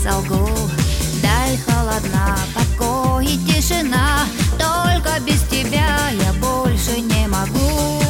солгу. Даль холодна, покой и тишина, только без тебя я больше не могу.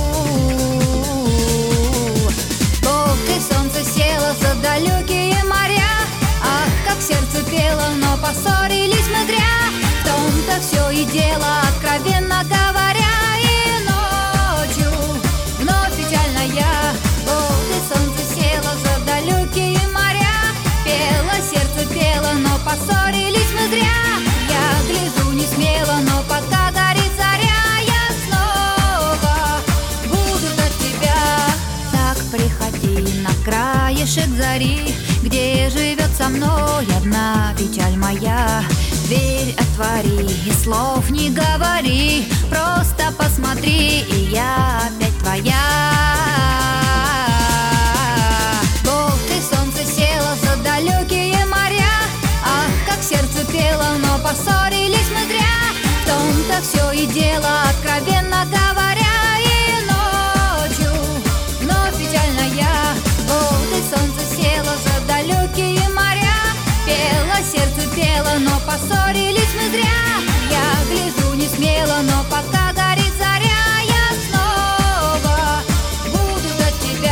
Вот и солнце село за далекие моря, ах, как сердце пело, но поссорились мы зря. В том-то все и дело, откровенно говоря, и ночью вновь печальная. Вот и солнце село за далекие моря, пело, сердце пело, но поссорились мы зря. Я гляжу не смело, но пока горит заря, я снова буду от тебя. Так приходи на краешек зари, где живет со мной одна печаль моя. Дверь отвори и слов не говори, просто посмотри, и я опять твоя. Вот и солнце село за далекие моря, ах, как сердце пело, но поссорились мы зря. В том-то все и дело, откровенно говоря, и ночью вновь печальная. Вот и солнце село за далекие моря, пело, сердце пело, но поссорились мы зря. Я гляжу не смело, но пока горит заря, я снова буду от тебя.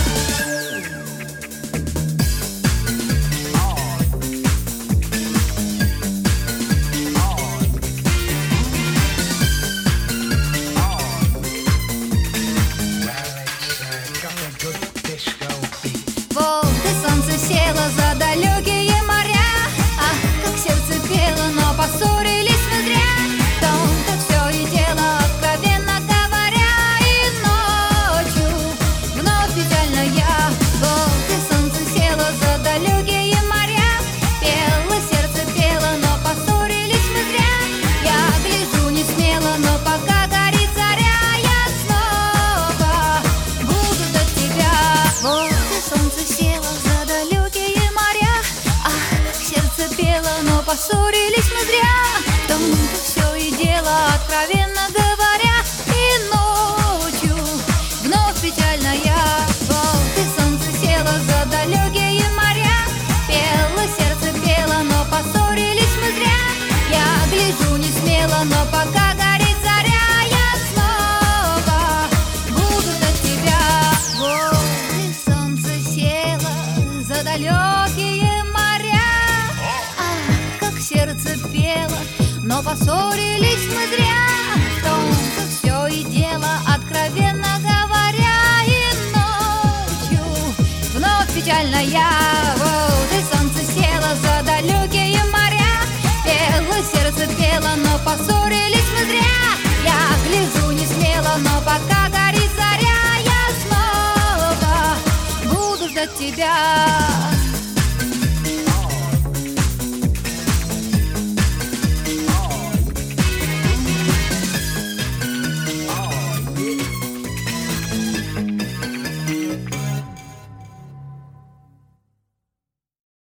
Вот и солнце село за далекие моря, ах, как сердце пело, но поссорились мы зря. В том-то все и дело, откровенно говоря, и ночью вновь печальная. Вот и солнце село за далекие моря, пело, сердце пело, но поссорились мы зря. Я гляжу не смело, но пока горит заря, я снова буду до тебя. Вот и солнце село за далекие моря, ах, как сердце пело, но поссорились мы зря. В том-то все и дело, откровенно говоря, и ночью вновь печальная. Вот и солнце село за далекие моря, пело, сердце пело, но поссорились мы зря. Я гляжу не смело, но пока горит заря, я снова буду от тебя. Вот и солнце село за далекие моря, ах, как сердце пело, но поссорились мы зря. В том-то все и дело, откровенно говоря, и ночью вновь печальная. Вот и солнце село за далекие моря, пело, сердце пело, но поссорились мы зря. Я гляжу не смело, но пока горит заря, я снова буду ждать тебя.